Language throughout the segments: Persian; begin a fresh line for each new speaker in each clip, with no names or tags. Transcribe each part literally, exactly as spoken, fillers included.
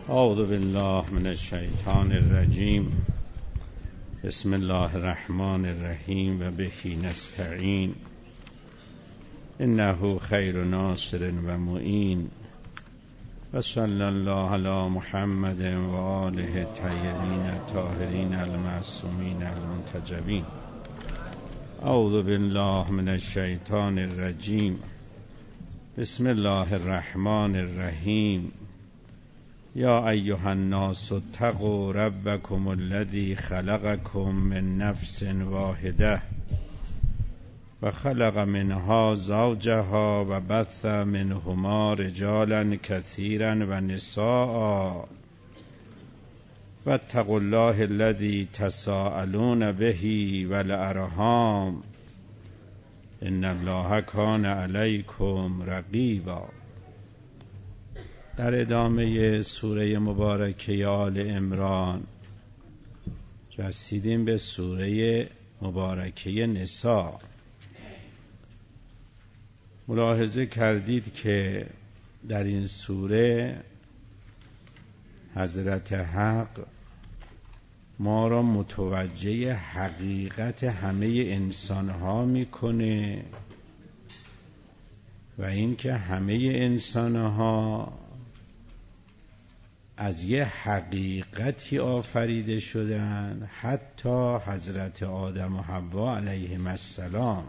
اعوذ بالله من الشیطان الرجیم. بسم الله الرحمن الرحیم و به نستعین. انه خیر ناصر و معین. و صلی الله علی محمد و آله الطیبین الطاهرین المعصومین المنتجبین. اعوذ بالله من الشیطان الرجیم. بسم الله الرحمن الرحیم. یا ایها الناس اتقوا ربکم الذی خلقکم من نفس واحده و خلق منها زوجها و بث منهما رجالا کثیرا و نساء و اتقوا الله الذی تساءلون به والارحام ان الله کان علیکم رقیبا. در ادامه سوره مبارکه آل عمران رسیدیم به سوره مبارکه نساء. ملاحظه کردید که در این سوره حضرت حق ما را متوجه حقیقت همه انسانها میکنه و اینکه همه انسانها از یه حقیقتی آفریده شدن، حتی حضرت آدم و حوا علیهم السلام.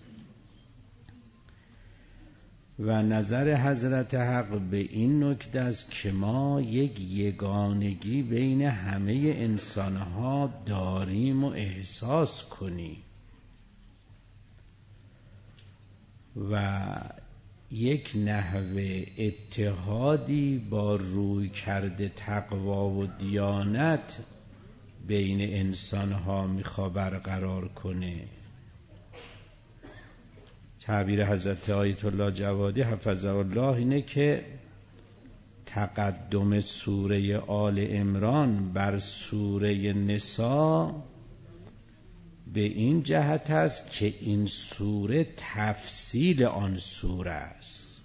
و نظر حضرت حق به این نکته است که ما یک یگانگی بین همه انسانها داریم و احساس کنیم و یک نحوه اتحادی با روی کرده تقوا و دیانت بین انسانها میخوا برقرار کنه. تعبیر حضرت آیت الله جوادی حفظه الله اینه که تقدم سوره آل عمران بر سوره نساء به این جهت است که این سوره تفصیل آن سوره است.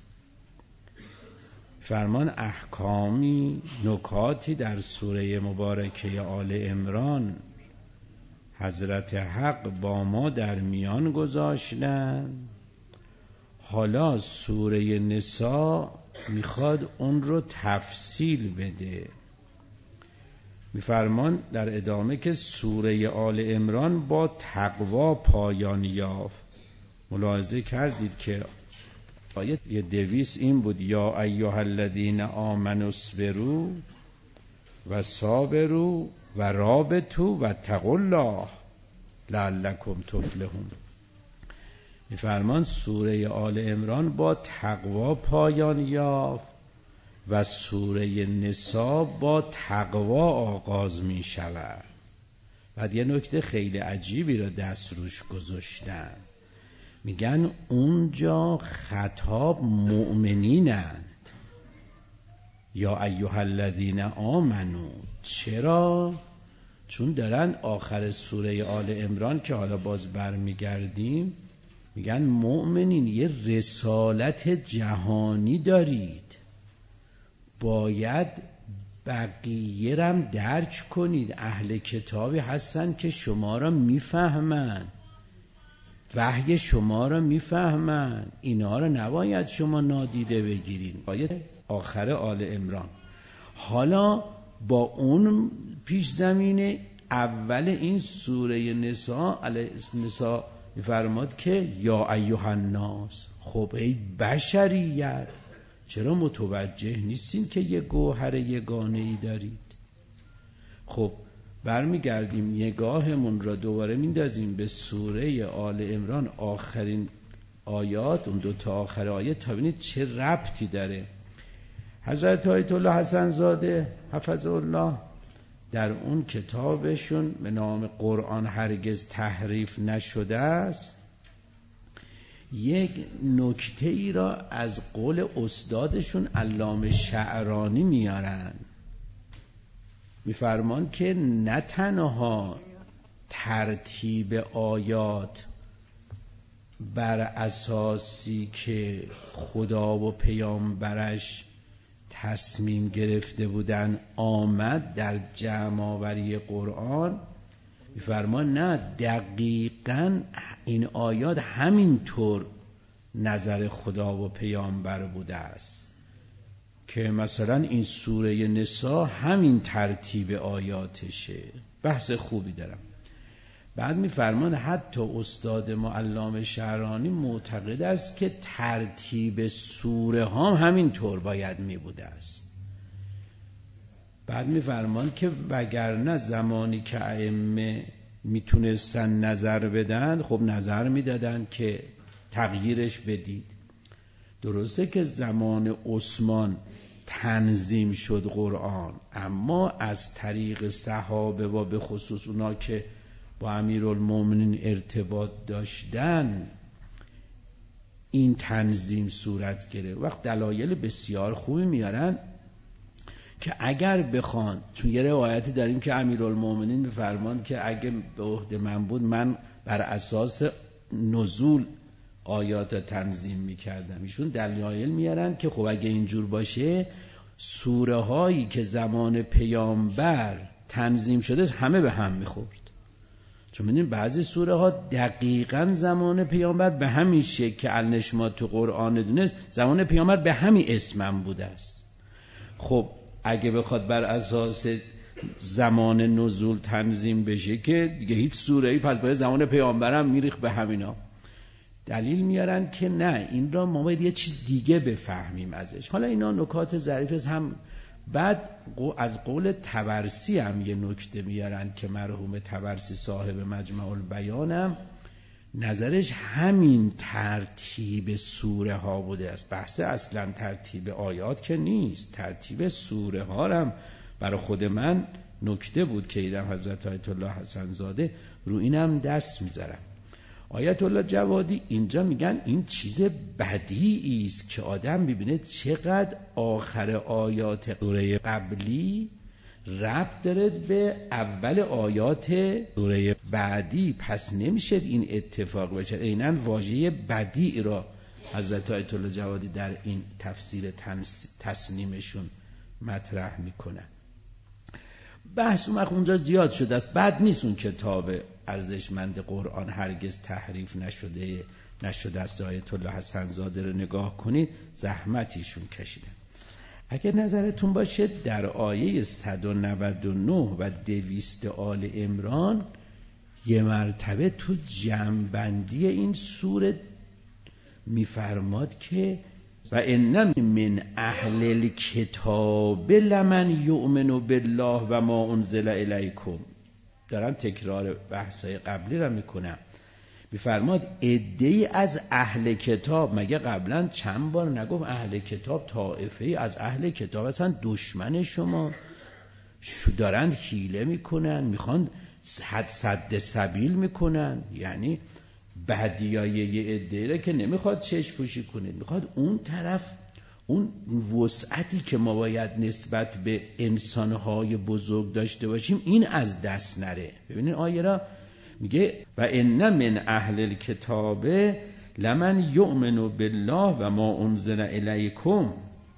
فرمان احکامی نکاتی در سوره مبارکه آل عمران حضرت حق با ما در میان گذاشتن. حالا سوره نساء میخواد اون رو تفصیل بده. میفرمان در ادامه که سوره آل عمران با تقوا پایان یافت. ملاحظه کردید که آیه یه دویس این بود: یا ایها الذین آمنوا اصبروا و صابروا و رابطوا و اتقوا الله لعلکم تفلحون. میفرمان سوره آل عمران با تقوا پایان یافت و سوره نساء با تقوا آغاز می شود. بعد یه نکته خیلی عجیبی را دست روش گذاشتن. میگن اونجا خطاب مؤمنینند. یا ایها الذین آمنو. چرا؟ چون دارن آخر سوره آل عمران که حالا باز برمیگردیم میگن مؤمنین یه رسالت جهانی دارید، باید بقیه رم درک کنید. اهل کتابی هستن که شما را میفهمن، وحی شما را میفهمن، اینا را نباید شما نادیده بگیرید. آیه آخر آل عمران. حالا با اون پیش زمینه اول این سوره نساء علیه النساء میفرماد که یا ایها الناس. خب ای بشریت، چرا متوجه نیستین که یه گوهر یگانه ای دارید؟ خب برمیگردیم نگاهمون را دوباره میندازیم به سوره آل عمران، آخرین آیات، اون دو تا آخر آیه، تا ببینید چه ربطی داره. حضرت آیت الله حسن زاده حفظه الله در اون کتابشون به نام قرآن هرگز تحریف نشده است یک نکته ای را از قول استادشون علامه شعرانی میارن. میفرمان که نه تنها ترتیب آیات بر اساسی که خدا و پیامبرش تصمیم گرفته بودن آمد در جمع آوری قرآن، می‌فرما نه دقیقاً این آیات همینطور نظر خدا و پیامبر بوده است که مثلا این سوره نساء همین ترتیب آیاتشه. بحث خوبی دارم. بعد می‌فرمان حتی استاد ما علامه شعرانی معتقد است که ترتیب سوره ها همینطور باید می بوده است. بعد می‌فرمان که وگرنه زمانی که ائمه میتونستن نظر بدن، خب نظر میدادن که تغییرش بدید. درسته که زمان عثمان تنظیم شد قرآن، اما از طریق صحابه و به خصوص اونا که با امیرالمومنین ارتباط داشتن این تنظیم صورت گرفت. وقت دلایل بسیار خوبی میارن که اگر بخوان، چون یه روایتی داریم که امیرالمومنین میفرمان که اگه به عهده من بود من بر اساس نزول آیات تنظیم میکردم. ایشون دلایل میارن که خب اگه اینجور باشه سوره هایی که زمان پیامبر تنظیم شده همه به هم میخورد. چون می‌بینیم بعضی سوره ها دقیقاً زمان پیامبر به همین شکل که النشمات تو قرآن دونست زمان پیامبر به همین اسمم بوده است. خب اگه بخواد بر اساس زمان نزول تنظیم بشه که دیگه هیچ سوره‌ای پس باید زمان پیامبرم میریخ به همینا. دلیل میارن که نه، این را ما باید یه چیز دیگه بفهمیم ازش. حالا اینا نکات ظریف است. هم بعد از قول طبرسی هم یه نکته میارن که مرحوم طبرسی صاحب مجمع البیانم نظرش همین ترتیب سوره ها بوده است. بحث اصلا ترتیب آیات که نیست، ترتیب سوره ها هم برای خود من نکته بود که ایدم حضرت آیت الله حسن زاده رو اینم دست میذارن. آیت الله جوادی اینجا میگن این چیز بدیعی است که آدم ببینه چقدر آخر آیات سوره قبلی ربط داره به اول آیات سوره بعدی، پس نمیشه این اتفاق بشه. عیناً واژه بدیع را حضرت آیت الله جوادی در این تفسیر تسنیمشون مطرح میکنن. بحث اونجا زیاد شده است. بد نیست اون کتاب ارزشمند قرآن هرگز تحریف نشده نشده است. آیت الله حسن زاده رو نگاه کنید، زحمتیشون کشیدن. اگر نظرتون باشه در آیه صد و نود و نه و دویست آل عمران یه مرتبه تو جمع‌بندی این سوره میفرماد که و ان من اهل الکتاب لمن یؤمن بالله و ما انزل الیکم. دارم تکرار بحثای قبلی را میکنم. میفرماد عده‌ای از اهل کتاب، مگه قبلا چند بار نگفت اهل کتاب طائفه‌ای از اهل کتاب اصلا دشمن شما دارند حیله میکنن، میخوان حد صد سبیل میکنن. یعنی بدیای یه عده‌ای را که نمیخواد چشم پوشی کنید، میخواد اون طرف اون وسعتی که ما باید نسبت به انسانهای بزرگ داشته باشیم این از دست نره. ببینید آیه را میگه و ان من اهل الکتاب لمن یؤمن بالله و ما انزل الیکم.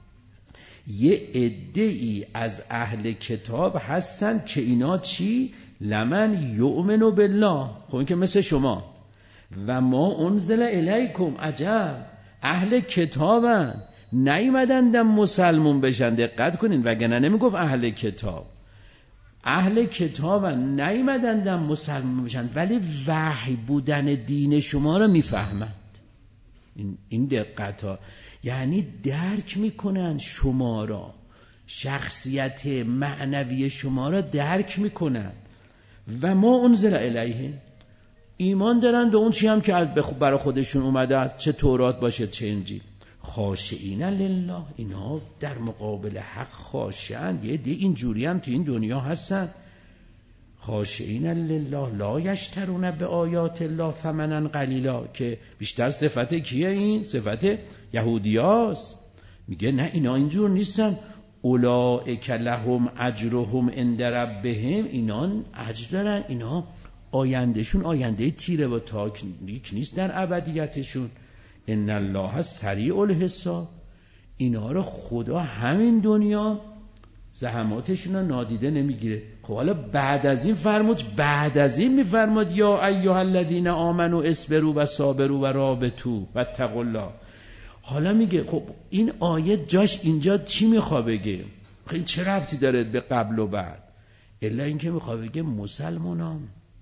یه عده‌ای از اهل کتاب هستن که اینا چی؟ لمن یؤمن بالله. خب این که مثل شما. و ما انزل الیکم. عجب، اهل کتابن، نیومدن مسلمون بشن. دقت کنین، وگرنه نمیگفت اهل کتاب. اهل کتابن، نیومدن مسلمون بشن، ولی وحی بودن دین شما رو میفهمند. این این دقت ها، یعنی درک میکنن شما را، شخصیت معنوی شما را درک میکنن. و ما انزل الیه، ایمان دارن به اون چی هم که برای خودشون اومده است، چه تورات باشه چه انجیل. خاشعین لله، اینا در مقابل حق خاشعند. یه دی اینجوری هم تو این دنیا هستن. خاشعین لله لا یشترون به آیات الله ثمنا قلیلا، که بیشتر صفت کیه؟ این صفت یهودیاست. میگه نه اینا اینجور نیستن. اولئک لهم اجرهم عند ربهم، اینا اجر دارن، اینا آیندهشون آینده تیره و تاریک نیست در ابدیتشون. ان الله سریع الحساب، اینا رو خدا همین دنیا زحماتشون رو نادیده نمیگیره. خب حالا بعد از این فرمود، بعد از این میفرماد یا ایها الذین آمنوا اصبروا و صابروا و رابطوا واتقوا الله. حالا میگه خب این آیه جاش اینجا چی میخواد بگه؟ خیلی چه ربطی داره به قبل و بعد؟ الا اینکه میخواد بگه مسلمانان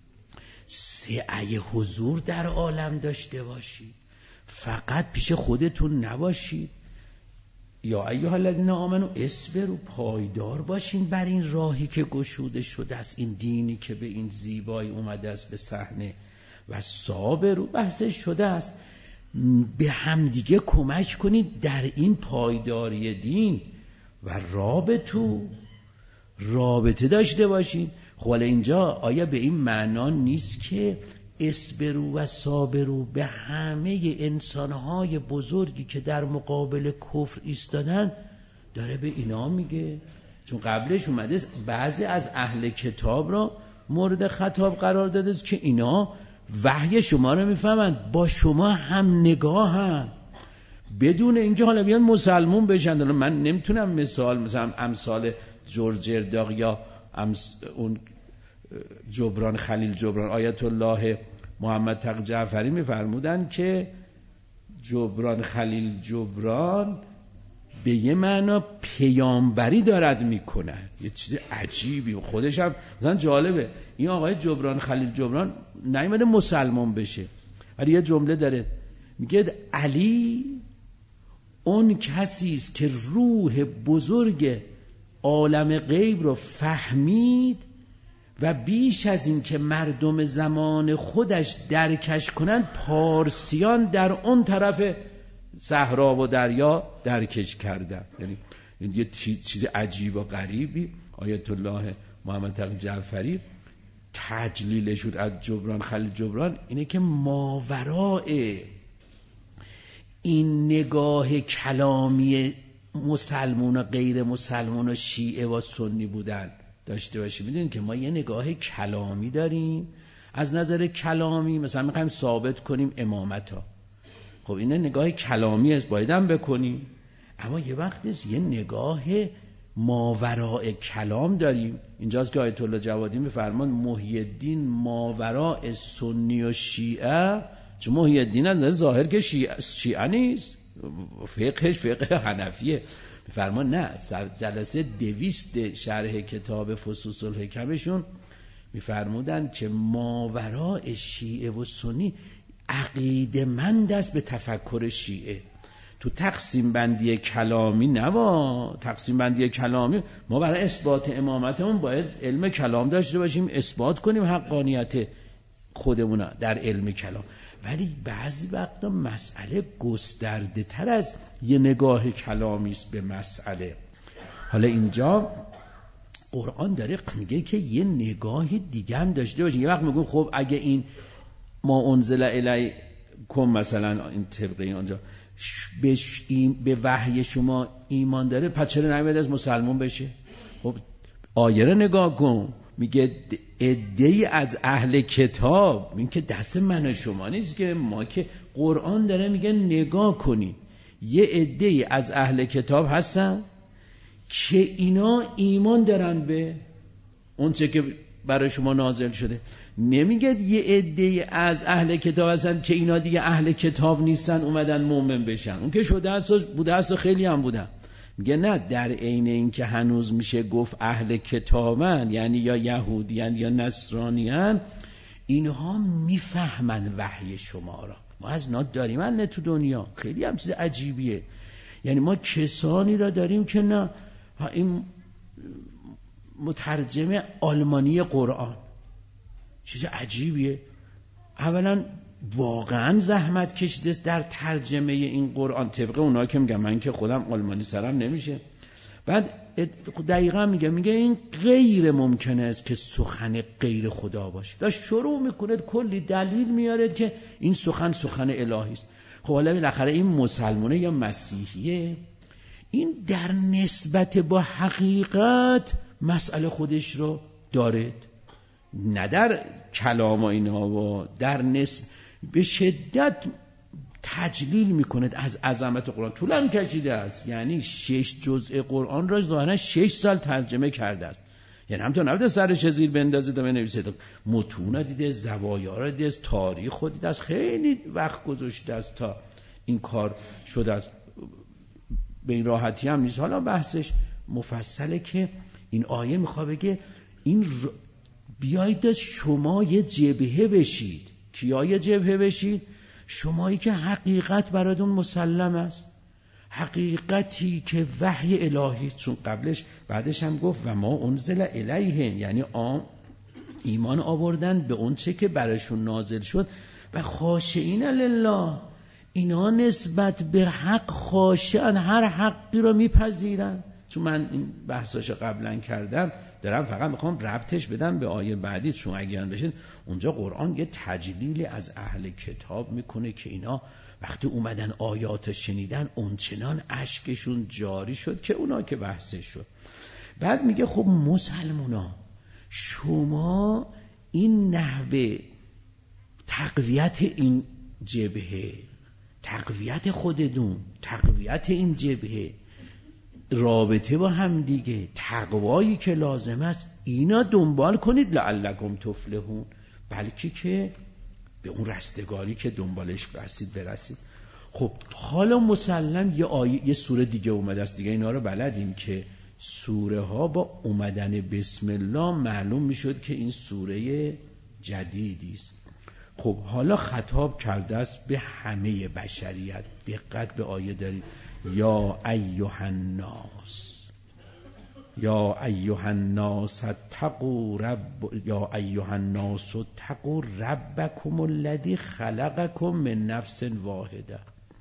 سعی حضور در عالم داشته باشید، فقط پیش خودتون نباشید. یا ایها الذین آمنوا اصبروا، پایدار باشین بر این راهی که گشوده شده است، این دینی که به این زیبایی اومده است به صحنه، و صابروا بحثش شده است، به همدیگه کمک کنید در این پایداری دین، و رابطو رابطه داشته باشین. خب حالا اینجا آیا به این معنا نیست که اصبروا و صابروا به همه انسانهای بزرگی که در مقابل کفر ایستادن داره به اینا میگه؟ چون قبلش اومده بعضی از اهل کتاب را مورد خطاب قرار داده که اینا وحی شما رو میفهمند، با شما هم نگاهن، بدون اینکه حالا بیان مسلمون بشن. من نمیتونم مثال مثلا امثال جورج ارداق یا اون جبران خلیل جبران، آیت الله محمد تقی جعفری میفرمودن که جبران خلیل جبران به یه معنا پیامبری دارد میکند، یه چیز عجیبی. خودش هم مثلا جالبه، این آقای جبران خلیل جبران نیومده مسلمان بشه، ولی یه جمله داره میگه علی اون کسی است که روح بزرگ عالم غیب رو فهمید و بیش از این که مردم زمان خودش درکش کنند، پارسیان در اون طرف صحرا و دریا درکش کردن. یعنی یه چیز عجیب و غریبی آیت الله محمد تقی جعفری تجلیلشون از جبران خلیل جبران اینه که ماورای این نگاه کلامی مسلمون و غیر مسلمون و شیعه و سنی بودن داشته باشیم. میدونین که ما یه نگاه کلامی داریم، از نظر کلامی مثلا میخوایم ثابت کنیم امامتا، خب این نگاه کلامی است، باید هم بکنیم. اما یه وقت است یه نگاه ماوراء کلام داریم. اینجاست که آیت الله جوادی میفرمان محی الدین ماوراء سنی و شیعه، چون محی الدین از نظر ظاهر که شیعه, شیعه نیست، فقهش فقه حنفیه. میفرمان نه، جلسه دویست شرح کتاب فصوص الحکمشون میفرمودن که ماوراء شیعه و سنی عقیده مند است به تفکر شیعه. تو تقسیم بندی کلامی نوا تقسیم بندی کلامی ما برای اثبات امامتمون باید علم کلام داشته باشیم، اثبات کنیم حقانیت خودمون در علم کلام. ولی بعضی وقتا مسئله گسترده تر از یه نگاه کلامی است به مسئله. حالا اینجا قرآن داره میگه که یه نگاه دیگه هم داشته باشین. یه وقت میگن خب اگه این ما انزل الیکم مثلا این طبقه اونجا به, به وحی شما ایمان داره، پس چرا نمیاد از مسلمان بشه؟ خب آیه رو نگاه کن، میگه عده‌ای از اهل کتاب، این که دست من و شما نیست که، ما که قرآن داره میگه نگاه کنی، یه عده‌ای از اهل کتاب هستن که اینا ایمان دارن به اون چه که برای شما نازل شده. نمیگه یه عده‌ای از اهل کتاب هستن که اینا دیگه اهل کتاب نیستن اومدن مؤمن بشن، اون که شده است بوده است، خیلی هم بودن. میگه نه، در عین این که هنوز میشه گفت اهل کتابن، یعنی یا یهودیان یا نصرانیان، اینها میفهمن وحی شما را. ما از اینا داریم نه تو دنیا، خیلی هم چیز عجیبیه. یعنی ما کسانی را داریم که نه، این مترجم آلمانی قرآن چیز عجیبیه. اولا واقعا زحمت کشیده در ترجمه این قرآن، طبق اونا که میگم، من که خودم آلمانی سرم نمیشه. بعد دقیقا میگه میگه این غیر ممکنه است که سخن غیر خدا باشه. داشت شروع میکنه کلی دلیل میاره که این سخن سخن الهی است. خب حالا بالاخره این مسلمانه یا مسیحیه، این در نسبت با حقیقت مسئله خودش رو دارد، نه در کلام اینها و در نسبت به شدت تجلیل میکنه از عظمت قرآن. طولم کشیده است، یعنی شش جزء قرآن را ظاهرا شش سال ترجمه کرده است. یعنی همطور نبوده سرش زیر بندازه تا بنویسه، متون دیده، زوایا را دیده، تاریخ خود دیده است، خیلی وقت گذاشته است تا این کار شده است. به این راحتی هم نیست. حالا بحثش مفصله که این آیه میخواد بگه این ر... بیایید شما یه جبهه بشید. کیا یه جبهه بشید؟ شمایی که حقیقت براتون مسلم است، حقیقتی که وحی الهی، چون قبلش بعدش هم گفت و ما انزل الیهم، یعنی آم ایمان آوردن به اون چه که براشون نازل شد و خاشعین لله، اینا نسبت به حق خاشعن، هر حقی رو میپذیرن. چون من این بحثاشو قبلا کردم، دارم فقط میخوام ربطش بدم به آیه بعدی، چون اگه بشین اونجا قرآن یه تجلیلی از اهل کتاب میکنه که اینا وقتی اومدن آیات شنیدن اونچنان اشکشون جاری شد که اونا که بحثش شد. بعد میگه خب مسلمونا شما این نحوه تقویت این جبهه، تقویت خودتون، تقویت این جبهه، رابطه با هم دیگه، تقوایی که لازم است، اینا دنبال کنید لعلکم تفلحون، بلکه که به اون رستگاری که دنبالش برسید برسید. خب حالا مسلم یه آیه یه سوره دیگه اومده است دیگه، اینا رو بلدیم که سوره ها با اومدن بسم الله معلوم میشد که این سوره جدیدی است. خب حالا خطاب کرده است به همه بشریت. دقت به آیه دارید. یا ایها الناس، یا ایها الناس اتقوا رب یا ایها الناس اتقوا ربکم الذی خلقکم من نفس واحده.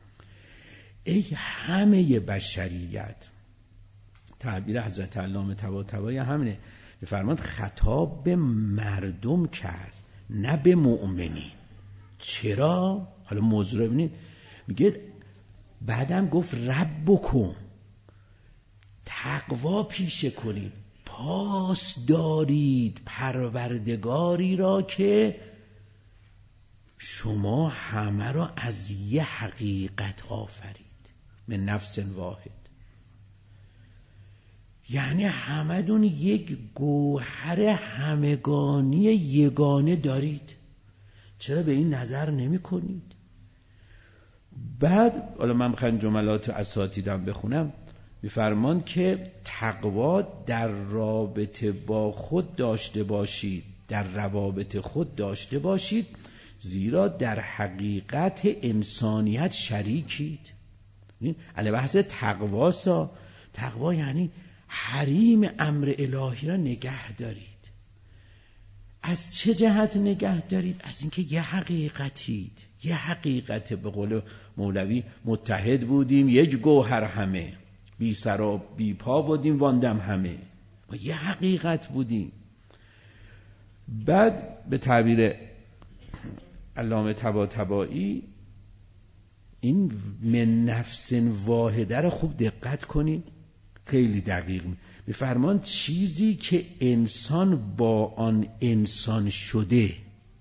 ای همه بشریت، تعبیر حضرت علامه طباطبایی همینه، فرمود خطاب به مردم کرد نه به مؤمنین. چرا؟ حالا موضوع رو ببینید. میگه بعدم گفت ربکم، تقوا پیشه کنید، پاس دارید پروردگاری را که شما همه را از یه حقیقت آفرید، من نفس واحد. یعنی همدون یک گوهر همگانی یگانه دارید، چرا به این نظر نمی کنید؟ بعد حالا من میخوام جملات اساتیدم بخونم. میفرمان که تقوا در رابطه با خود داشته باشید، در روابط خود داشته باشید، زیرا در حقیقت انسانیت شریکید. علی بحث تقواسا، تقوا یعنی حریم امر الهی را نگه دارید. از چه جهت نگه دارید؟ از اینکه یه حقیقتید، یه حقیقت. به قول مولوی متحد بودیم یک گوهر همه، بی سر و بی پا بودیم واندم همه، ما یه حقیقت بودیم. بعد به تعبیر علامه طباطبایی این من نفس واحده رو خوب دقت کنید، خیلی دقیق میفرمان چیزی که انسان با آن انسان شده.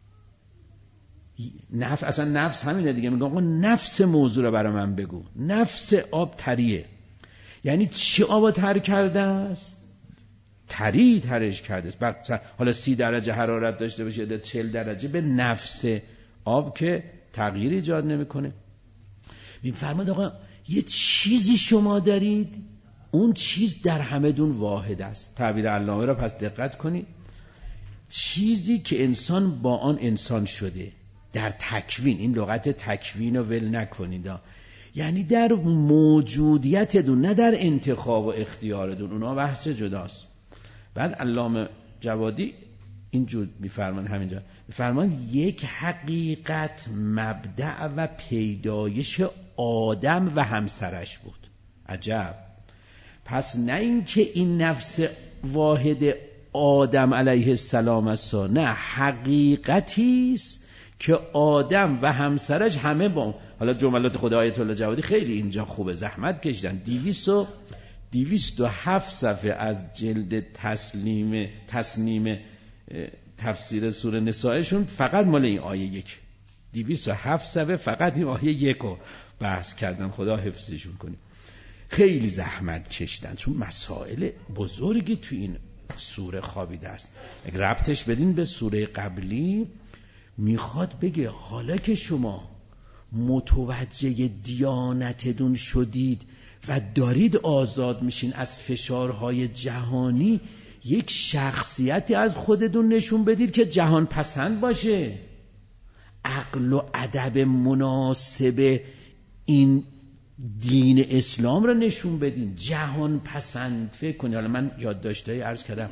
نفس، اصلا نفس همینه دیگه. میگم آقا نفس موضوع رو برای من بگو. نفس آب تریه، یعنی چی آب تر کرده است؟ تری ترش کرده است. بعد حالا سی درجه حرارت داشته باشه یا چهل درجه، به نفس آب که تغییر ایجاد نمیکنه. میفرماد آقا یه چیزی شما دارید، اون چیز در همه دون واحد است. تعبیر علامه را پس دقت کنید. چیزی که انسان با آن انسان شده در تکوین، این لغت تکوین رو ول نکنید، یعنی در موجودیت دون، نه در انتخاب و اختیار دون، اونا بحث جداست. بعد علامه جوادی اینجور میفرمان، همینجا میفرمان یک حقیقت مبدأ و پیدایش آدم و همسرش بود. عجب. پس نه اینکه این نفس واحد آدم علیه السلام است، نه، حقیقتی است که آدم و همسرش همه با. حالا جملات خود آیت الله جوادی خیلی اینجا خوبه، زحمت کشیدن. دیویست و دیویست و هفت صفحه از جلد تسلیم تسنیم تفسیر سوره نسائشون فقط مال این آیه یک دویست و هفت صفحه فقط این آیه یکو بحث کردن، خدا حفظشون کنه. خیلی زحمت کشیدن چون مسائل بزرگی تو این سوره خوابیده است. اگه ربطش بدین به سوره قبلی، میخواد بگه حالا که شما متوجه دیانتتون شدید و دارید آزاد میشین از فشارهای جهانی، یک شخصیتی از خودتون نشون بدید که جهان پسند باشه، عقل و ادب مناسب این دین اسلام را نشون بدین، جهان پسند فکر کنید. حالا من یادداشتایی عرض کردم،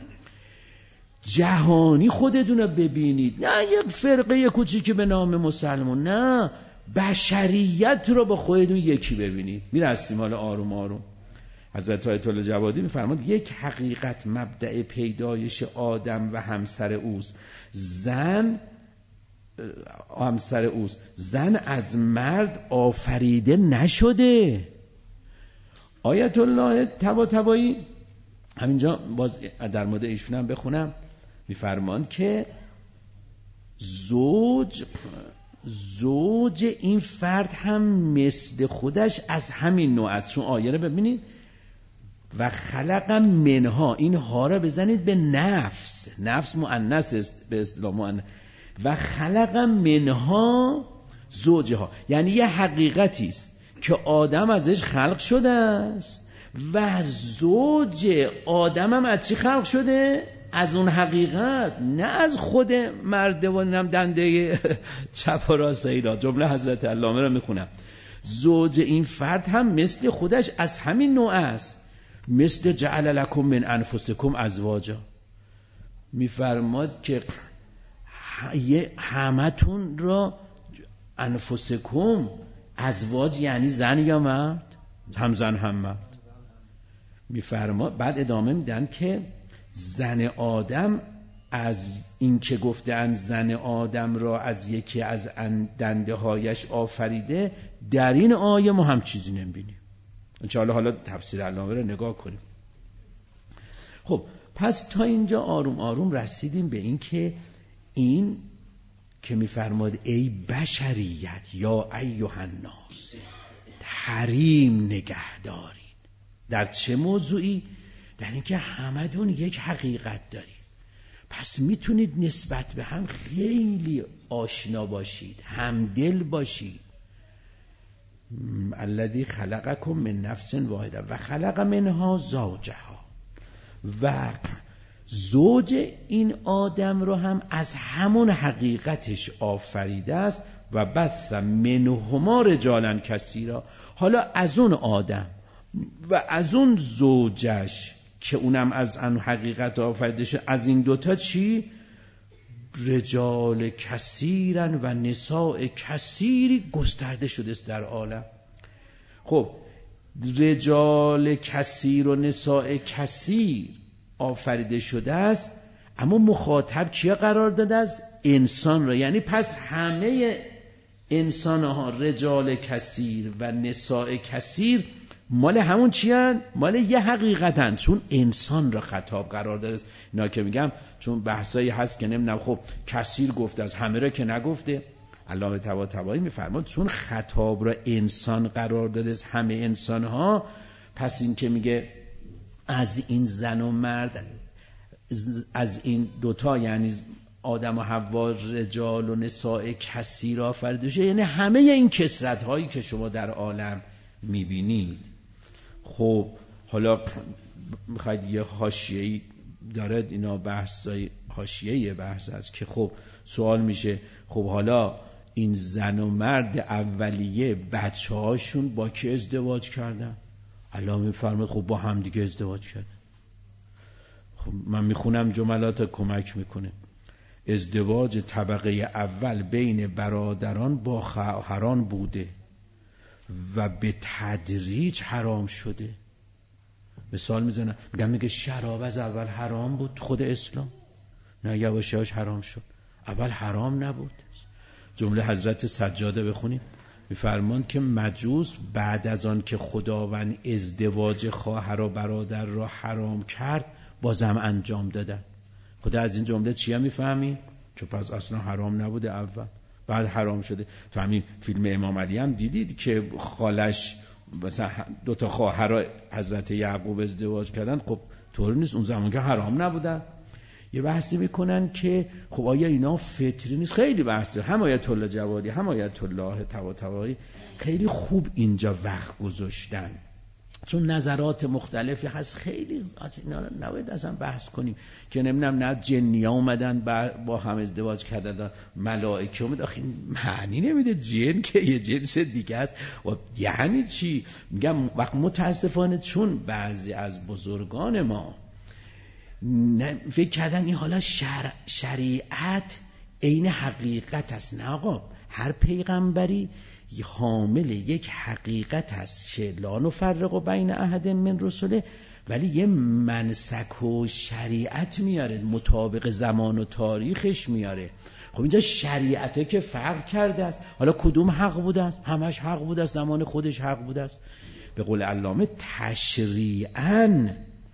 جهانی خودتون رو ببینید، نه یک فرقه کوچیکی به نام مسلمان، نه، بشریت رو با خودتون یکی ببینید. میرسیم حالا آروم آروم. حضرت آیت الله جوادی میفرماد یک حقیقت مبدأ پیدایش آدم و همسر اوست، زن همسر اوست، زن از مرد آفریده نشده. آیت الله طباطبایی همینجا باز در مورد ایشون هم بخونم، میفرماند که زوج زوج این فرد هم مثل خودش از همین نوع است. چون آیه رو ببینید، و خلق منها، این ها رو بزنید به نفس، نفس مؤنث است به اصطلاح مؤنث، و خلق منها زوجها، یعنی یه حقیقتی است که آدم ازش خلق شده است و زوج آدم هم از چی خلق شده؟ از اون حقیقت، نه از خود مرده و نم دنده چپ و راست. اینا جمله حضرت علامه رو میخونم، زوج این فرد هم مثل خودش از همین نوع است، مثل جعل لکم من انفسکم ازواجا. میفرماد که همتون را انفسکم ازواج، یعنی زن یا مرد، هم زن هم مرد. میفرماد بعد ادامه میدن که زن آدم از این که گفتن زن آدم را از یکی از دنده هایش آفریده، در این آیه ما هم چیزی نمیبینیم. انشاءالله حالا تفسیر علامه رو نگاه کنیم. خب پس تا اینجا آروم آروم رسیدیم به این که این که میفرماد ای بشریت یا ایها الناس، حریم نگه دارید. در چه موضوعی؟ در اینکه همدون یک حقیقت دارید، پس میتونید نسبت به هم خیلی آشنا باشید، همدل باشید. الذی خلقکم من نفس واحده و خلق منها زوجها، و زوج این آدم رو هم از همون حقیقتش آفریده است. و بث منهما رجالا کثیرا، حالا از اون آدم و از اون زوجش که اونم از اون حقیقت آفریده شد، از این دوتا چی؟ رجال کثیرن و نساء کثیری گسترده شده است در عالم. خب رجال کثیر و نساء کثیر آفریده شده است، اما مخاطب کیا قرار داده است؟ انسان را. یعنی پس همه انسان ها رجال کثیر و نساء کثیر مال همون چی هن؟ مال یه حقیقتن، چون انسان را خطاب قرار داده است. اینا که میگم چون بحثایی هست که نمیدونم خب کثیر گفته از همه را که نگفته. علامه طباطبایی میفرماد چون خطاب را انسان قرار داده است، همه انسان ها، پس این که میگه از این زن و مرد، از این دوتا یعنی آدم و حوا رجال و نساء کثیر آفریده شده، یعنی همه این کثرت هایی که شما در عالم میبینید. خب حالا میخواید یه حاشیه‌ای دارد، اینا بحثای حاشیه‌ای بحث است که خب سوال میشه خب حالا این زن و مرد اولیه بچه هاشون با کی ازدواج کردن؟ علامه میفرماد خب با هم دیگه ازدواج کردن. خب من میخونم جملات کمک میکنه. ازدواج طبقه اول بین برادران با خواهران بوده و به تدریج حرام شده. مثال میزنم، میگم میگه شراب از اول حرام بود خود اسلام؟ نه، یواش یواش حرام شد. اول حرام نبود. جمله حضرت سجاده بخونیم، میفرماند که مجوس بعد از آن که خداوند ازدواج خواهر و برادر را حرام کرد بازم انجام دادن. خدا از این جمله چی میفهمیم؟ که پس اصلا حرام نبوده اول، بعد حرام شده. تو همین فیلم امام علی هم دیدید که خالش مثلا دو تا خواهر حضرت یعقوب ازدواج کردن، خب طور نیست اون زمان که حرام نبودن. یه بحثی میکنن که خب آیا اینا فطری نیست؟ خیلی بحثه، هم آیت الله جوادی هم آیت الله طباطبایی خیلی خوب اینجا وقت گذاشتن، چون نظرات مختلفی هست. خیلی اینا رو نباید اصلا بحث کنیم که نمیدونم نه جنیا اومدن با هم ازدواج کردن، ملائکه اومد، آخه معنی نمیده. جن که یه جنس دیگه است و یعنی چی؟ میگم وقت متاسفانه چون بعضی از بزرگان ما فکر کردن این حالا شر... شریعت عین حقیقت است. نه آقا، هر پیغمبری حامل یک حقیقت است که لا نفرق بین احد من رسله، ولی یه منسک و شریعت میاره، مطابق زمان و تاریخش میاره. خب اینجا شریعته که فرق کرده است. حالا کدوم حق بوده است؟ همش حق بوده است، زمان خودش حق بوده است. به قول علامه تشریعاً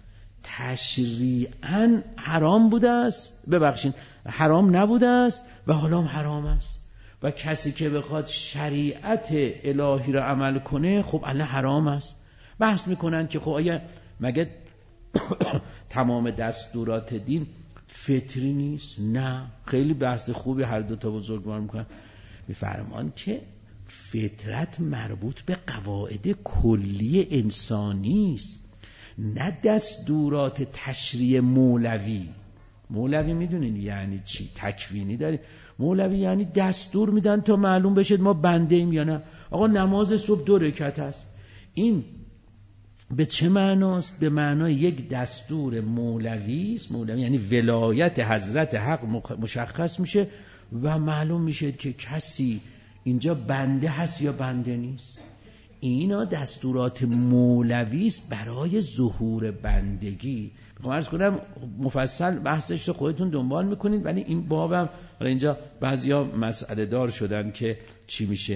تشریعاً حرام بوده است، ببخشید حرام نبوده است و حالا هم حرام است. و کسی که بخواد شریعت الهی را عمل کنه خب الان حرام است. بحث میکنن که خب آیا مگه تمام دستورات دین فطری نیست؟ نه، خیلی بحث خوبی هر دو تا بزرگوار میکنن. میفرمان که فطرت مربوط به قواعد کلی انسانی است، نه دستورات تشریع مولوی. مولوی میدونین یعنی چی؟ تکوینی داریم. مولوی یعنی دستور میدن تا معلوم بشه ما بنده ایم یا نه. آقا نماز صبح دو رکعت است. این به چه معناست؟ به معنای یک دستور مولوی است. مولوی یعنی ولایت حضرت حق مشخص میشه و معلوم میشه که کسی اینجا بنده هست یا بنده نیست. اینا دستورات مولوی است برای ظهور بندگی. میخوام عرض کنم مفصل بحثش رو خودتون دنبال میکنید، ولی این بابم اینجا بعضیا مسئله دار شدن که چی میشه.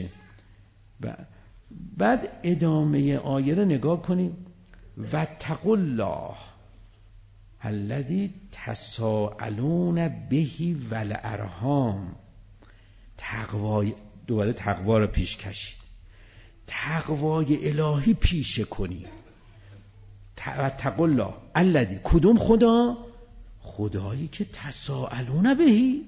بعد ادامه آیه رو نگاه کنید. واتقوا الله الذی تساءلون به والارحام. تقوای دوباره تقوا رو پیش کشید. تقوای الهی پیشه کنی. واتقوا الله الذی، کدوم خدا؟ خدایی که تساءلون بهی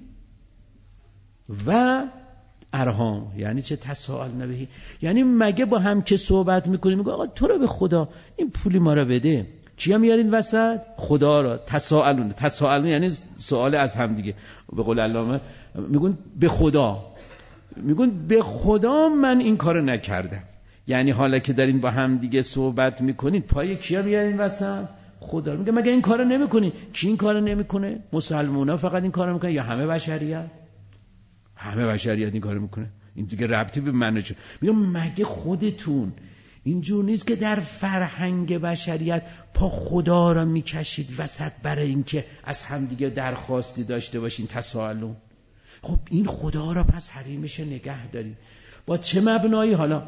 و ارحام. یعنی چه تساءلون بهی؟ یعنی مگه با هم که صحبت میکنیم میگه آقا تو رو به خدا این پولی ما رو بده، کیا میارین وسط؟ خدا را. تساءلون، تساءلون یعنی سوال از هم دیگه. به قول علامه میگن به خدا، میگن به خدا من این کارو نکردم. یعنی حالا که دارین با هم دیگه صحبت میکنید پای کیا میارین وسط؟ خدا. میگه مگه این کارو نمیکنی؟ کی این کارو نمیکنه؟ مسلمونا فقط این کارو میکنن یا همه بشریت؟ همه بشریت این کارو میکنه. این دیگه ربطی به منو چه؟ میگم مگه خودتون اینجور نیست که در فرهنگ بشریت پا خدا را میکشید وسط برای اینکه از هم دیگه درخواستی داشته باشین؟ تساءلون. خب این خدا را پس حریمش نگه دارید. با چه مبنایی؟ حالا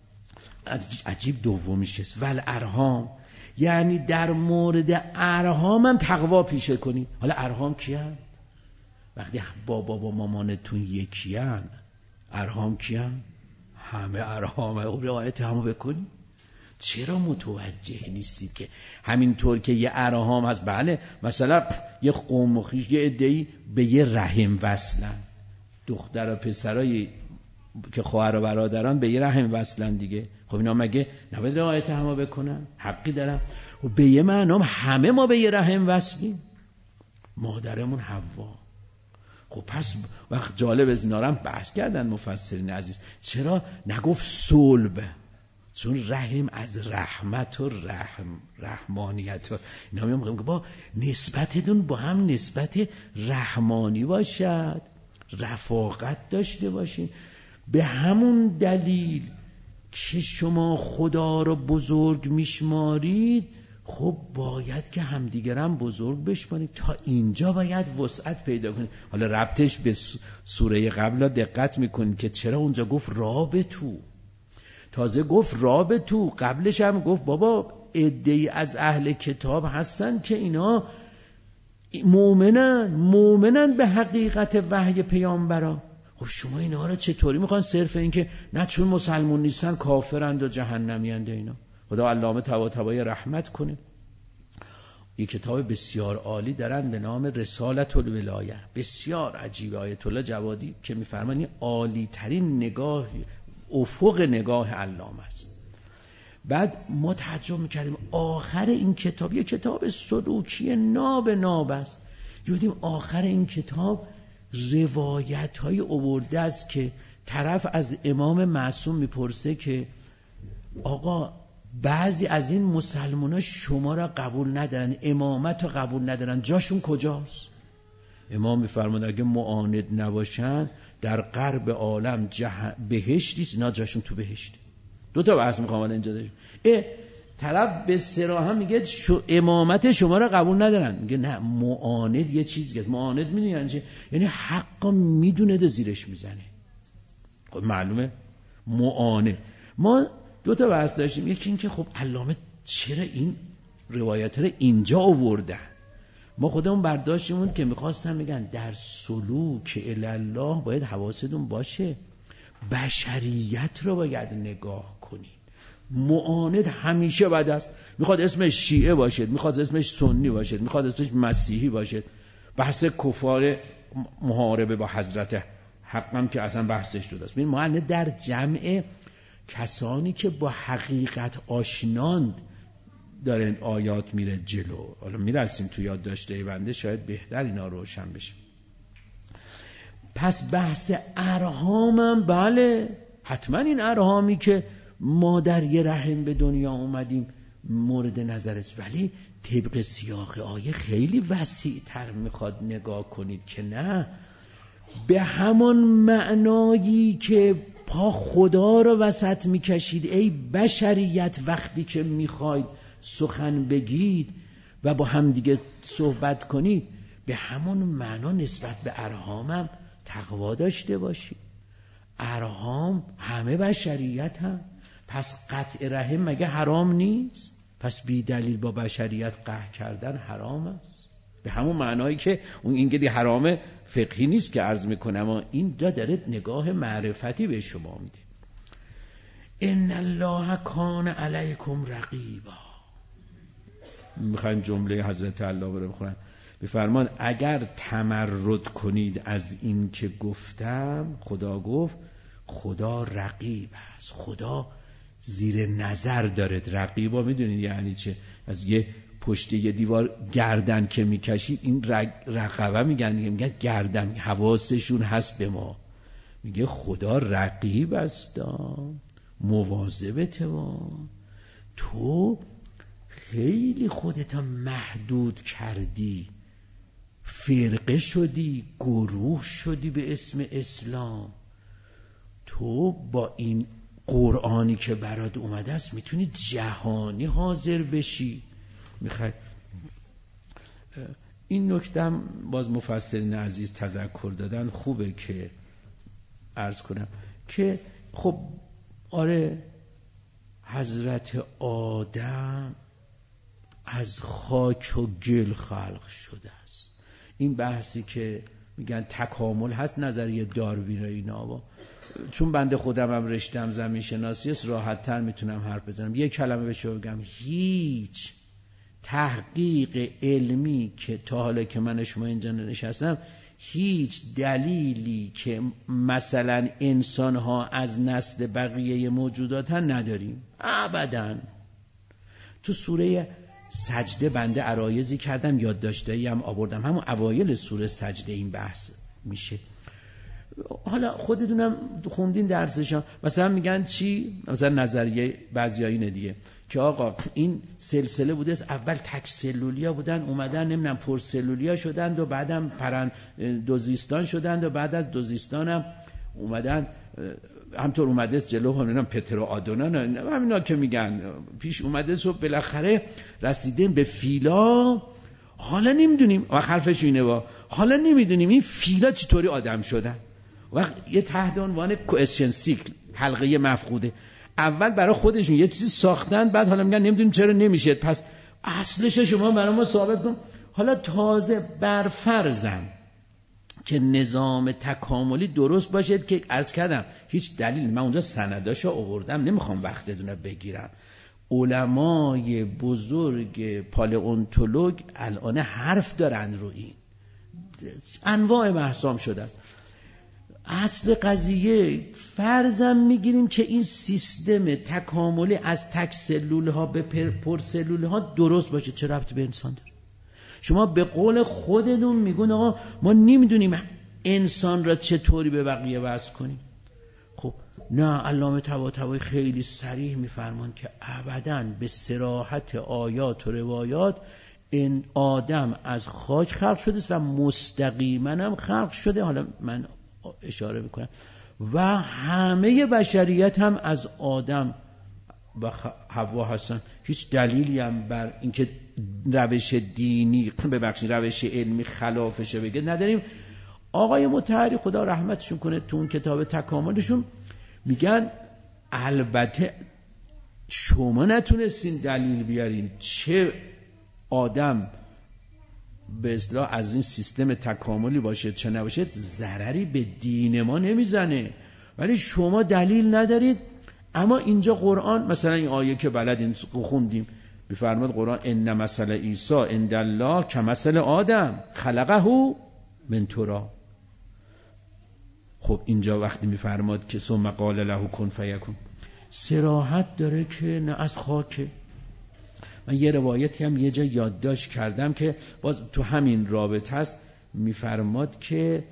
عجیب دومیش است. ول ارحام، یعنی در مورد ارحام هم تقوا پیشه کنی. حالا ارحام کیان؟ وقتی بابا با مامانتون یکیان، ارحام کیان؟ همه ارحام. رعایت همو بکنی. چرا متوجه نیستی که همینطور که یه ارحام هست، بله مثلا یه قوم و خویش یه عده‌ای به یه رحم وصلن، دختر و پسرای که خواهر و برادران به یه رحم وصلن دیگه. خب اینا مگه نباید رعایت همو بکنن؟ حقی دارن. و به یه معنام همه ما به یه رحم وصلیم. مادرمون حوا. خب پس وقت جالب از اینا هم بحث کردن مفسرین عزیز، چرا نگفت صلب؟ چون رحم از رحمت و رحم رحمانیت و اینا میگم با نسبتتون با هم نسبت رحمانی باشد، رفاقت داشته باشین. به همون دلیل که شما خدا رو بزرگ میشمارید، خب باید که همدیگر هم بزرگ بشمارید. تا اینجا باید وسعت پیدا کنید. حالا ربطش به سوره قبل دقت میکنید که چرا اونجا گفت رابطو، تازه گفت رابطو، قبلش هم گفت بابا عده‌ای از اهل کتاب هستن که اینا مؤمنن، مؤمنن به حقیقت وحی پیامبرا. خب خب شما اینا رو چطوری میخوان صرف این که نه چون مسلمون نیستن کافرند و جهنمیند اینا؟ خدا علامه طباطبایی رحمت کنه، یک کتاب بسیار عالی دارن به نام رسالت الولایه، بسیار عجیبه. آیت الله جوادی که میفرمان این عالی ترین نگاه، افق نگاه علامه است. بعد ما تعجب میکردیم آخر این کتاب، یک کتاب سلوکی ناب ناب است، یادیم آخر این کتاب روایت های آورده است که طرف از امام معصوم میپرسه که آقا بعضی از این مسلمان ها شما را قبول ندارن، امامت را قبول ندارن، جاشون کجاست؟ امام میفرماید اگه معاند نباشن در غرب عالم جه... بهشتیست، اینا جاشون تو بهشت. دو تا بحث میخوام اینجا داشت. اه طرف به صراحت میگه شو امامت شما را قبول ندارن، میگه نه معاند یه چیز گفت. معاند میدونی یعنی چی؟ یعنی حقا میدونه ده زیرش میزنه. خب معلومه معاند. ما دو تا بحث داشتیم، یکی این که خب علامه چرا این روایت رو اینجا آوردن. ما خودمون برداشتمون که میخواستن میگن در سلوک الله باید حواستون باشه، بشریت رو باید نگاه کنید. معاند همیشه بد است، میخواد اسمش شیعه باشد، میخواد اسمش سنی باشد، میخواد اسمش مسیحی باشد. بحث کفار محاربه با حضرت حقم که اصلا بحثش شده است. معاند در جمع کسانی که با حقیقت آشناند دارن آیات میره جلو. حالا میرسیم تو یاد داشته بنده شاید بهتر اینا روشن بشه. پس بحث ارحامم بله حتما این ارحامی که ما در یه رحم به دنیا اومدیم مورد نظر است، ولی طبق سیاق آیه خیلی وسیع تر میخواد نگاه کنید که نه به همان معنایی که پا خدا رو وسط میکشید ای بشریت وقتی که میخواید سخن بگید و با هم دیگه صحبت کنید، به همون معنا نسبت به ارحامم تقوا داشته باشید. ارحام همه بشریت هم، پس قطع رحم مگه حرام نیست؟ پس بی دلیل با بشریت قهر کردن حرام است. به همون معنایی که اون اینکه حرام فقهی نیست که عرض میکنم، اما این دا داره نگاه معرفتی به شما میده. ان الله کان علیکم رقیبا. میخواین جمله حضرت الله رو بخونن، بفرمان اگر تمرد کنید از این که گفتم، خدا گفت خدا رقیب است، خدا زیر نظر دارد. رقیبا میدونید یعنی چه؟ از یه پشت یه دیوار گردن که میکشید این رقبه میگن، میگن گردن، حواسشون هست به ما. میگه خدا رقیب است، مواظبت ما. تو خیلی خودت محدود کردی، فرقه شدی، گروه شدی به اسم اسلام. تو با این قرآنی که برات اومده است میتونی جهانی حاضر بشی. میخوای این نکتم باز مفسرین عزیز تذکر دادن، خوبه که عرض کنم که خب آره حضرت آدم از خاک و گل خلق شده است. این بحثی که میگن تکامل هست نظریه داروین و اینا، چون بنده خودم هم رشتم زمین شناسی است راحت تر میتونم حرف بزنم. یک کلمه به شما بگم، هیچ تحقیق علمی که تا حالا که من شما اینجا نشستم، هیچ دلیلی که مثلا انسان ها از نسل بقیه موجوداتن نداریم ابداً. تو سوره سجده بنده عرایضی کردم، یادداشتایی هم آوردم، همون اوایل سوره سجده این بحث میشه. حالا خودتونم خوندین درسشان، مثلا میگن چی؟ مثلا نظریه بعضیا اینه دیگه که آقا این سلسله بوده است، اول تک سلولیا بودن، اومدن نمیدونم پر سلولیا شدند و بعدم پرن دوزیستان شدند و بعد از دوزیستان هم اومدن همطور اومده است جلو هم پترو آدونان همینا که میگن پیش اومده است و بالاخره رسیدیم به فیلا. حالا نمیدونیم و حرفش اینه با حالا نمیدونیم این فیلا چطوری آدم شدن. و یه تحت عنوان کوئسشن سیکل، حلقه مفقوده، اول برای خودشون یه چیزی ساختن، بعد حالا میگن نمیدونیم چرا نمیشه، پس اصلش شما برای ما ثابت کن. حالا تازه بر فرضم که نظام تکاملی درست باشد که عرض کردم هیچ دلیل، من اونجا سنداشو آوردم نمیخوام وقتتون بگیرم، علمای بزرگ پالئونتولوگ الان حرف دارن رو این، انواع بحثام شده است. اصل قضیه فرضم میگیریم که این سیستم تکاملی از تک سلول ها به پر سلول ها درست باشه، چه ربطی به انسان داره؟ شما به قول خودتون میگون آقا ما نمیدونیم انسان را چطوری به بقیه وصل کنیم. خب نه، علامه طباطبایی خیلی صریح میفرمان که ابداً به صراحت آیات و روایات این آدم از خاک خلق شده است و مستقیما هم خلق شده، حالا من اشاره میکنم، و همه بشریت هم از آدم و حوا هستن. هیچ دلیلی هم بر اینکه روش دینی ببخشید روش علمی خلافشه بگه نداریم. آقای مطهری خدا رحمتشون کنه تو اون کتاب تکاملشون میگن البته شما نتونستین دلیل بیارین چه آدم به اصطلاح از این سیستم تکاملی باشه چه نباشه ضرری به دین ما نمیزنه، ولی شما دلیل ندارید. اما اینجا قرآن مثلا این آیه که بلدین خوندیم میفرماد قرآن ان مثل عیسی عند الله کمثل آدم خلقه من تراب. خب اینجا وقتی میفرماد که ثم قال له کن فیکون، صراحت داره که نه از خاکه. من یه روایتی هم یه جا یادداشت کردم که باز تو همین رابطه است، میفرماد که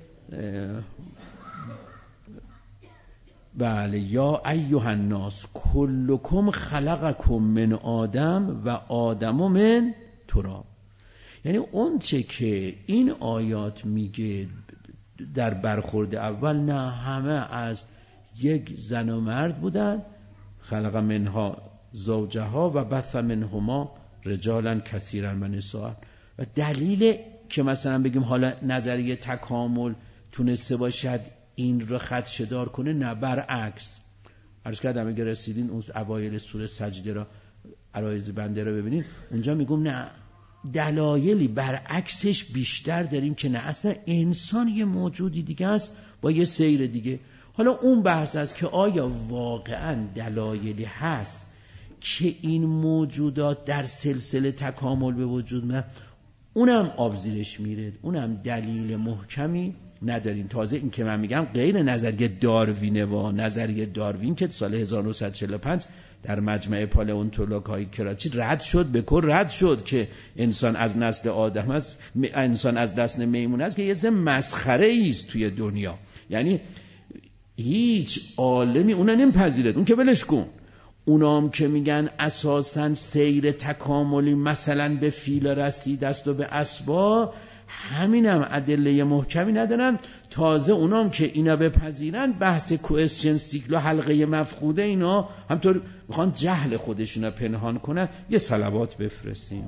بله یا ایها الناس کلکم خلقکم من آدم و آدم من تراب. یعنی اون چه که این آیات میگه در برخورد اول نه همه از یک زن و مرد بودن، خلق منها زوجها و بث منهما رجالا کثیرا و نساء. و دلیل که مثلا بگیم حالا نظریه تکامل تونسته باشد این رو خدشه‌دار کنه، نه برعکس. عرض کردم اگه رسیدین اون اوایل سوره سجده را عرایض بنده را ببینید، اونجا میگم نه دلایلی برعکسش بیشتر داریم که نه اصلا انسان یه موجودی دیگه است با یه سیر دیگه. حالا اون بحث است که آیا واقعا دلایلی هست که این موجودات در سلسله تکامل به وجود میاد، اونم آب زیرش میره، اونم دلیل محکمی نداریم. تازه این که من میگم غیر نظریه داروینه و نظریه داروین که سال هزار و نهصد و چهل و پنج در مجمع پالئونتولوژی کراچی رد شد، به کل رد شد که انسان از نسل آدم است، انسان از نسل میمون است، که یه ذره مسخره است توی دنیا. یعنی هیچ عالمی اون نمیپذیرد، اون که ولش کن. اونام که میگن اساساً سیر تکاملی مثلا به فیل رسید است و به اسبا، همینم ادله محکمی ندارن. تازه اونام که اینا بپذیرن بحث کوئسچن سیکل و حلقه مفقوده اینا همطور میخوان جهل خودشون رو پنهان کنن. یه صلوات بفرستیم.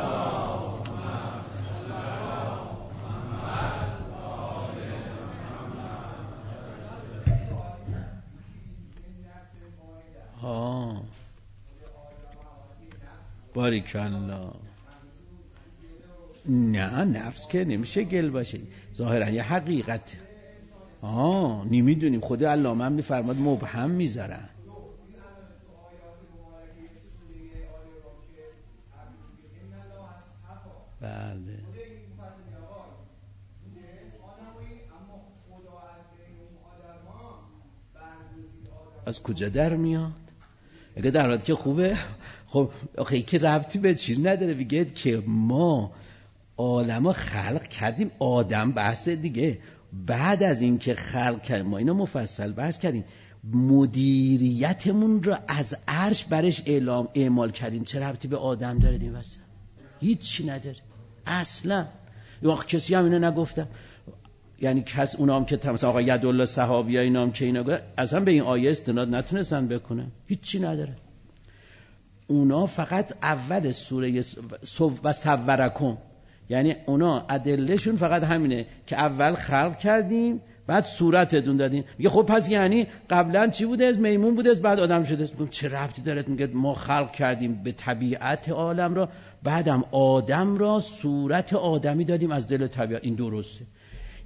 ها باریکالله. نه نفس که نمیشه گل باشه، ظاهرا یه حقیقت. آه نمیدونیم، خود علامه هم میفرماد مبهم میذارن. بله از کجا در میاد؟ اگه در حالت که خوبه، خب آخه که ربطی به چیز نداره. بگید که ما عالمو خلق کردیم، آدم بحث دیگه. بعد از این که خلق کردیم ما اینو مفصل بحث کردیم، مدیریتمون رو از عرش برش اعلام اعمال کردیم. چه ربطی به آدم داره این واسه؟ هیچی نداره اصلا. یا کسی هم اینو نگفتم، یعنی کس اونام که مثلا آقا یدالله صحابی ها اینام که اینا اصلا به این آیه استناد نتونستن بکنن، هیچی نداره. اونا فقط اول سوره و صورکم، یعنی اونا ادلهشون فقط همینه که اول خلق کردیم بعد صورتتون دادیم. میگه خب پس یعنی قبلا چی بوده؟ از میمون بوده از بعد آدم شده. میگم چه ربطی داره؟ میگه ما خلق کردیم به طبیعت عالم را، بعدم آدم را صورت آدمی دادیم از دل طبیعت. این درسته.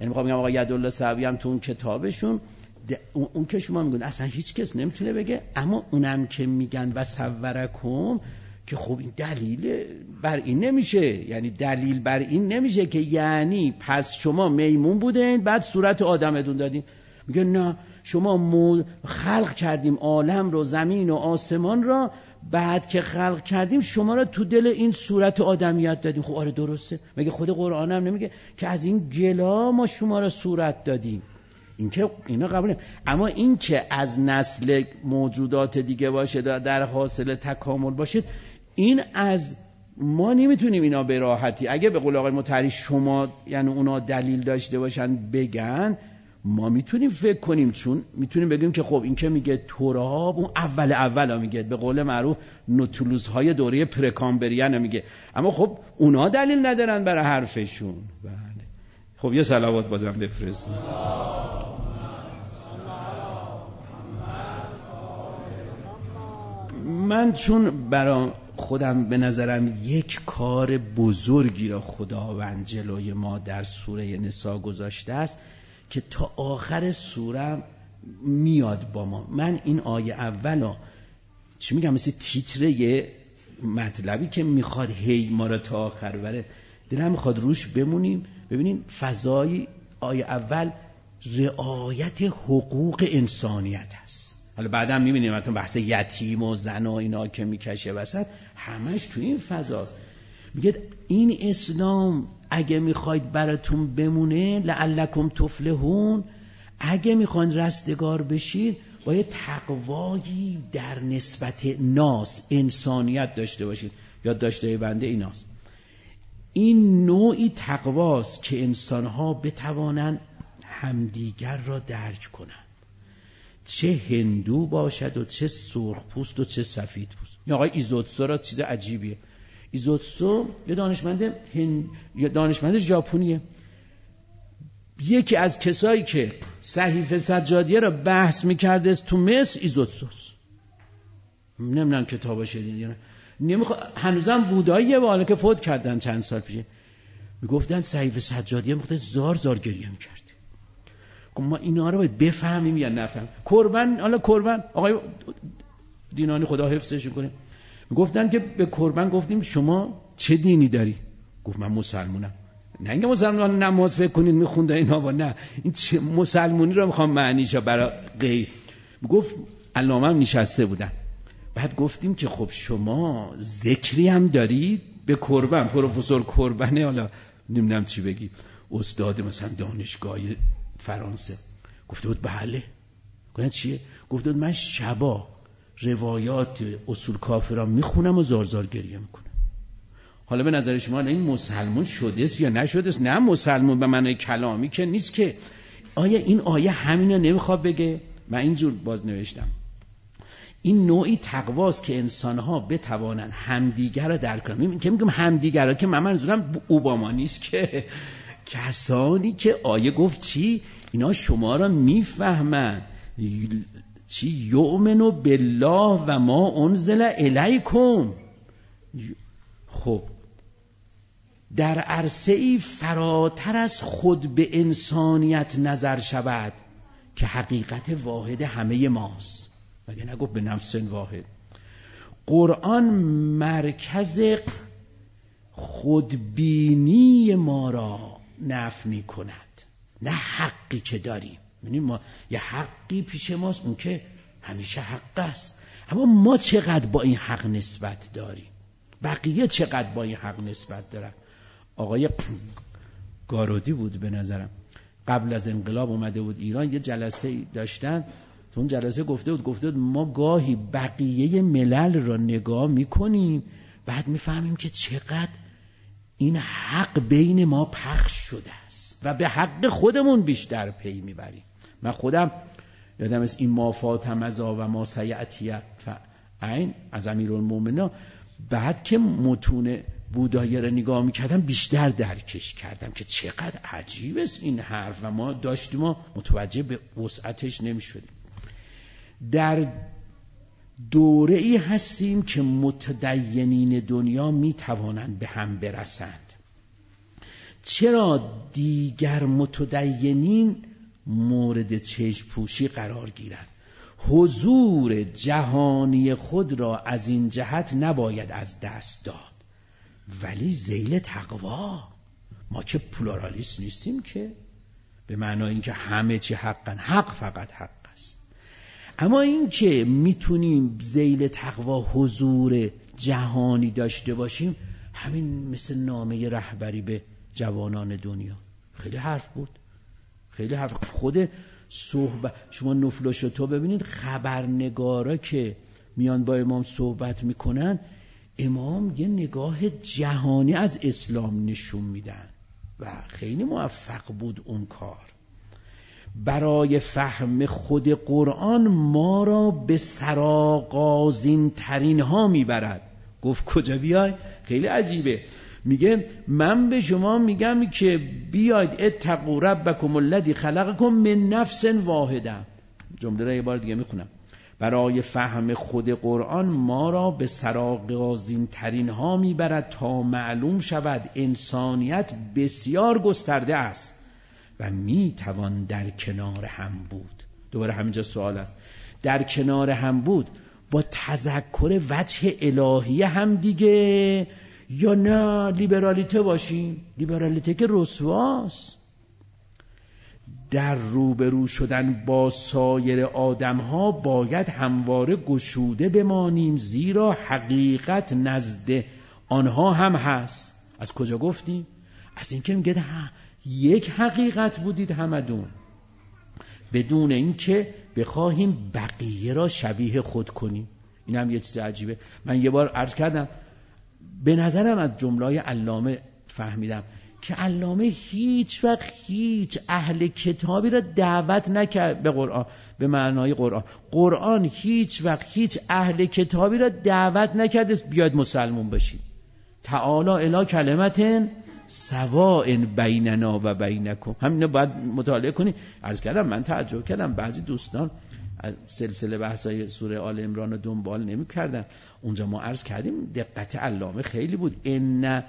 یعنی میخوام بگم آقا یدالله صحابی هم تو اون کتابشون اون که شما میگن اصلا هیچ کس نمیتونه بگه، اما اونم که میگن و صورکم که خب این دلیل بر این نمیشه، یعنی دلیل بر این نمیشه که یعنی پس شما میمون بودین بعد صورت آدمتون دادیم. میگه نه شما مول خلق کردیم عالم رو، زمین و آسمان را، بعد که خلق کردیم شما را تو دل این صورت آدمیت دادیم. خب آره درسته، مگه خود قرآن هم نمیگه که از این گلا ما شما را صورت دادیم؟ این که اینا قبوله، اما این که از نسل موجودات دیگه باشه در حاصل تکامل باشه، این از ما نمیتونیم اینا به راحتی. اگه به قول آقای مطهری شما یعنی اونا دلیل داشته باشن بگن، ما میتونیم فکر کنیم، چون میتونیم بگیم که خب این که میگه تراب اون اول اولا میگه، به قول معروف نوتولوس های دوره پرکامبریان میگه، اما خب اونا دلیل ندارن برای حرفشون. بله خب یه صلوات بازم بفرستیم. من چون برای خودم به نظرم یک کار بزرگی را خداوند جلوی ما در سوره نساء گذاشته است که تا آخر سوره میاد با ما. من این آیه اولو چی میگم مثل تیتر یه مطلبی که میخواد هی ما را تا آخر بره، دلم میخواد روش بمونیم. ببینین فضای آیه اول رعایت حقوق انسانیت هست. حالا بعدا میبینیم مثلا بحث یتیم و زن و اینا که میکشه وسط، همش تو این فضاست. میگه این اسلام اگه میخواید براتون بمونه لعلکم تفلحون، اگه میخواید رستگار بشید باید تقوایی در نسبت ناس انسانیت داشته باشید. یاد داشته بنده ایناست، این نوعی تقواست که انسانها بتوانند همدیگر را درک کنند، چه هندو باشد و چه سرخ پوست و چه سفید پوست. یا آقای ایزوتسو را چیز عجیبیه، ایزوتسو یه دانشمند هند، یه دانشمند ژاپنیه، یکی از کسایی که صحیفه سجادیه را بحث میکرده تو مصر ایزوتسوست. نمیدونم کتابش دیدین یا نه، نمیخواد هنوزم بوداییه و حالا که فوت کردن چند سال پیش. میگفتن صحیفه سجادیه مقدار زار زار گریه میکرد. ما اینا رو باید بفهمیم یا نفهم. قربان، حالا قربان آقای دینانی خدا حفظش کنه، میگفتن که به قربان گفتیم شما چه دینی داری؟ گفت من مسلمانم. نه اینکه مسلمان نماز فکر کنید میخونده اینا با، نه این چه مسلمانی رو میخوام معنیشو برای غیر. گفت علامه هم نشسته بودن، بعد گفتیم که خب شما ذکری هم دارید؟ به قربان پروفسور قربانه، حالا نمیدونم چی بگی، استاد مثلا دانشگاه فرانسه. گفته بود بله. گفتن چیه؟ گفته بود من شبا روایات اصول کافران میخونم و زار زار گریه میکنم. حالا به نظر شما این مسلمان شده است یا نشده است؟ نه مسلمان به معنای کلامی که نیست که. آیا این آیه همینو نمیخواد بگه؟ من اینجور باز نوشتم این نوعی تقواست که انسانها بتوانند همدیگر را درک کنند. که میگم همدیگر را که من منظورم اوباما نیست، که کسانی که آیه گفت چی اینا شما را میفهمن، چی یؤمنو بالله و ما انزل الیکم. خب در عرصه ای فراتر از خود به انسانیت نظر شود که حقیقت واحد همه ماست، مگه نگفت به نفس واحد. قرآن مرکز خودبینی ما را نفی می کند، نه حقی که داریم. یعنی ما یه حقی پیش ماست، اون که همیشه حق است، اما ما چقدر با این حق نسبت داریم، بقیه چقدر با این حق نسبت دارن. آقای گارودی بود به نظرم، قبل از انقلاب اومده بود ایران، یه جلسه داشتن، تو اون جلسه گفته بود گفته بود ما گاهی بقیه ملل را نگاه میکنیم بعد میفهمیم که چقدر این حق بین ما پخش شده است و به حق خودمون بیشتر پی میبریم. من خودم یادم است این ما فاطمه ذا و ما سیأتی فعین از امیرالمومنین، بعد که متون بودایی را نگاه میکردم بیشتر درکش کردم که چقدر عجیب است این حرف و ما داشتیم و متوجه به وسعتش نمیشدیم. در دوره ای هستیم که متدینین دنیا میتوانند به هم برسند، چرا دیگر متدینین مورد چشم پوشی قرار گیرند؟ حضور جهانی خود را از این جهت نباید از دست داد، ولی ذیل تقوا. ما که پلورالیست نیستیم که، به معنای اینکه همه چی حقن، حق فقط حق است. اما این که میتونیم ذیل تقوا حضور جهانی داشته باشیم، همین مثل نامه رهبری به جوانان دنیا. خیلی حرف بود، خیلی حرف. خود صحبت شما نفل و شتو ببینید، خبرنگارا که میان با امام صحبت میکنن، امام یه نگاه جهانی از اسلام نشون میدن و خیلی موفق بود اون کار. برای فهم خود قرآن ما را به سراغازین ترین ها میبرد. گفت کجا بیای؟ خیلی عجیبه. میگه من به شما میگم که بیاید اتقوا ربکم الذی خلقکم من نفس واحده. جمله را یه بار دیگه میخونم. برای فهم خود قرآن ما را به سراغازین ترین ها میبرد تا معلوم شود انسانیت بسیار گسترده است و میتوان در کنار هم بود. دوباره همینجا سوال است. در کنار هم بود با تذکر وجه الهی هم دیگه، یا نه لیبرالیته باشیم؟ لیبرالیته که رسواست. در روبرو شدن با سایر آدم ها باید همواره گشوده بمانیم، زیرا حقیقت نزد آنها هم هست. از کجا گفتیم؟ از اینکه میگه یک حقیقت بودید همدون، بدون اینکه بخواهیم بقیه را شبیه خود کنیم. این هم یه چیز عجیبه. من یه بار عرض کردم، به نظرم از جمله‌های علامه فهمیدم که علامه هیچ وقت هیچ اهل کتابی را دعوت نکرد به قرآن، به معنای قرآن. قرآن هیچ وقت هیچ اهل کتابی را دعوت نکرده بیاید مسلمون باشید. تعالی الی کلمت سواء بیننا و بینکم. همینو باید مطالعه کنید. عرض کردم من تعجب کردم بعضی دوستان از سلسله بحثای سوره آل عمران رو دنبال نمی کردن. اونجا ما عرض کردیم دقت علامه خیلی بود. ان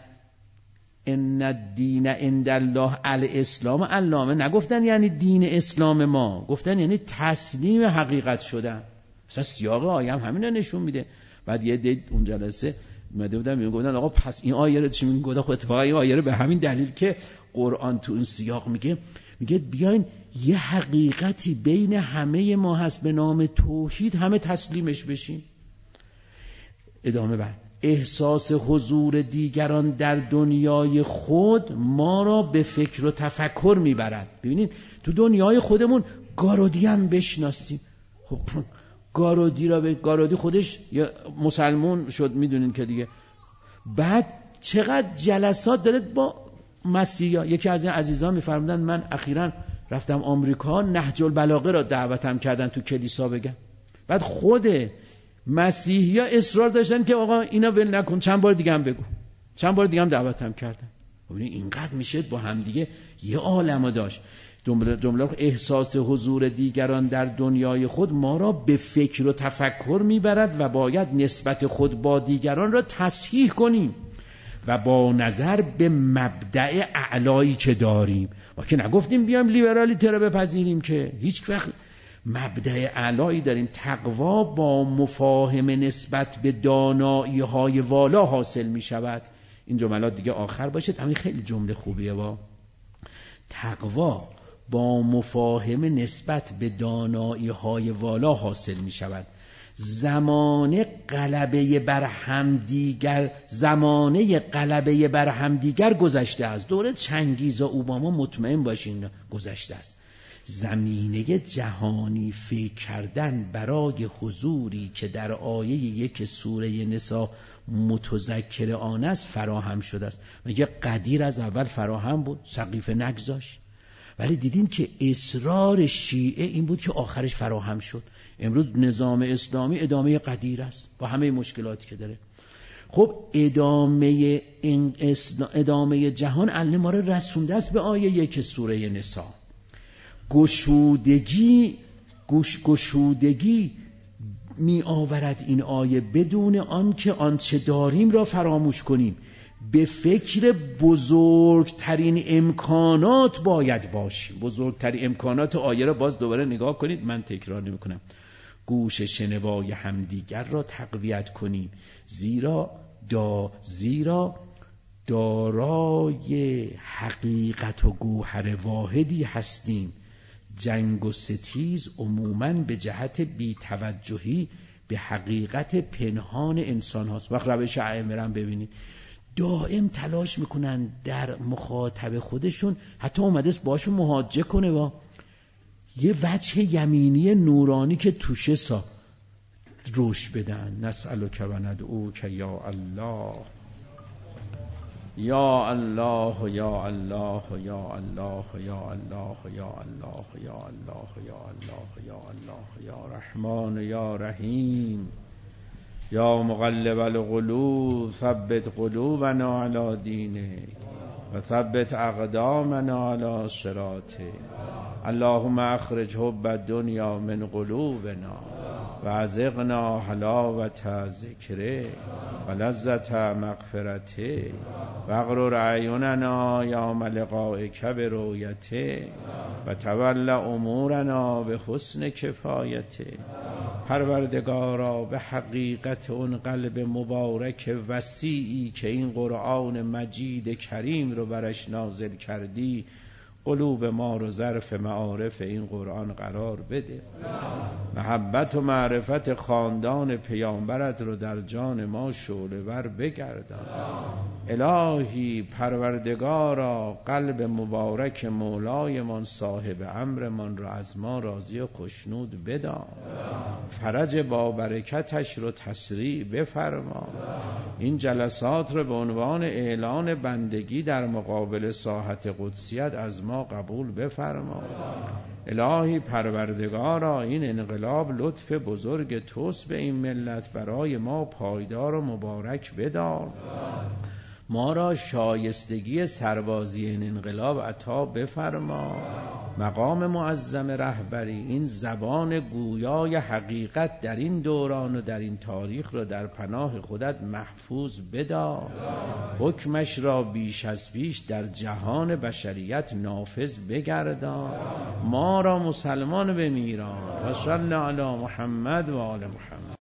ان الدین عند الله الاسلام. علامه نگفتن یعنی دین اسلام ما، گفتن یعنی تسلیم حقیقت شدن. مثلا سیاق آیه هم همین رو نشون میده. بعد یه دید اون جلسه اومده بودن میگفتن آقا پس این آیه رو چی میگه؟ خود اتفاقا این آیه رو به همین دلیل که قرآن تو اون سیاق میگه میگه بیاین یه حقیقتی بین همه ما هست به نام توحید، همه تسلیمش بشیم. ادامه بعد احساس حضور دیگران در دنیای خود ما را به فکر و تفکر میبرد. ببینید تو دنیای خودمون گارودی هم بشناسیم. خب گارودی را به گارودی خودش یا مسلمون شد، میدونین که دیگه. بعد چقدر جلسات داره با مسیحا. یکی از این عزیزان میفرمودن من اخیراً رفتم آمریکا، نهج البلاغه را دعوتم کردن تو کلیسا بگم. بعد خود مسیحیا اصرار داشتن که آقا اینا ول نکن، چند بار دیگه هم بگو، چند بار دیگه هم دعوتم کردن. ببینید اینقدر میشه با هم دیگه یه عالمو داشت. جمله جمله احساس حضور دیگران در دنیای خود ما را به فکر و تفکر میبرد و باید نسبت خود با دیگران را تصحیح کنیم و با نظر به مبدأ اعلایی که داریم. ما که نگفتیم بیام لیبرالیته را بپذیریم، که هیچ وقت مبدأ اعلایی داریم. تقوا با مفاهمه نسبت به دانایی های والا حاصل می شود. این جملات دیگه آخر باشه. همین خیلی جمله خوبیه. با تقوا با مفاهمه نسبت به دانایی های والا حاصل می شود. زمانه غلبه بر همدیگر زمانه غلبه بر همدیگر گذشته است. دوره چنگیز و اوباما مطمئن باشین گذشته است. زمینه جهانی فکر کردن برای حضوری که در آیه یک سوره نساء متذکر آن است فراهم شده است. میگه قدیر از اول فراهم بود، سقیفه نگذاشت، ولی دیدیم که اصرار شیعه این بود که آخرش فراهم شد. امروز نظام اسلامی ادامه قدیر است با همه مشکلاتی که داره. خب ادامه این ادامه جهان علم ما رو رسونده است به آیه یک سوره نساء. گشودگی گوش گشودگی می آورد این آیه بدون آن که آنچه داریم را فراموش کنیم. به فکر بزرگترین امکانات باید باشیم. بزرگترین امکانات آیه را باز دوباره نگاه کنید، من تکرار نمی کنم. گوش شنوای همدیگر را تقویت کنیم، زیرا دا زیرا دارای حقیقت و گوهر واحدی هستیم. جنگ و ستیز عموماً به جهت بی‌توجهی به حقیقت پنهان انسان هاست. وقت روش ائمه را ببینید، دائم تلاش میکنن در مخاطب خودشون، حتی اومده است باشون محاجه کنه با یه وجه یمینی نورانی که توشه سا روش بدن. نسألک و ندعوک یا الله یا الله یا الله یا الله یا الله یا الله یا الله یا الله یا الله یا رحمان یا رحیم یا مقلب القلوب ثبت قلوبنا علی دینک و ثبت اقدامنا علی صراطک. اللهم اخرج حب الدنیا من قلوبنا و ازغنا حلاوت ذکرک و لذت مغفرتک و اغرر اعیننا یوم لقائک برؤیتک و تول امورنا به حسن کفایتک. پروردگارا به حقیقت اون قلب مبارک وسیعی که این قرآن مجید کریم رو برش نازل کردی، قلوب ما رو ظرف معارف این قرآن قرار بده. محبت و معرفت خاندان پیامبرت رو در جان ما شعله ور بگردان. الهی پروردگارا قلب مبارک مولایمان صاحب امرمان رو از ما راضی و خوشنود بدار. فرج با برکتش رو تسریع بفرما. این جلسات رو به عنوان اعلان بندگی در مقابل ساحت قدسیت از ما قبول بفرما. الهی پروردگارا این انقلاب لطف بزرگ توست به این ملت، برای ما پایدار و مبارک بدار. ما را شایستگی سربازی این انقلاب عطا بفرما. مقام معظم رهبری این زبان گویای حقیقت در این دوران و در این تاریخ را در پناه خودت محفوظ بدار. حکمش را بیش از پیش در جهان بشریت نافذ بگردان. ما را مسلمان بمیران. و صلی علی محمد و آل محمد.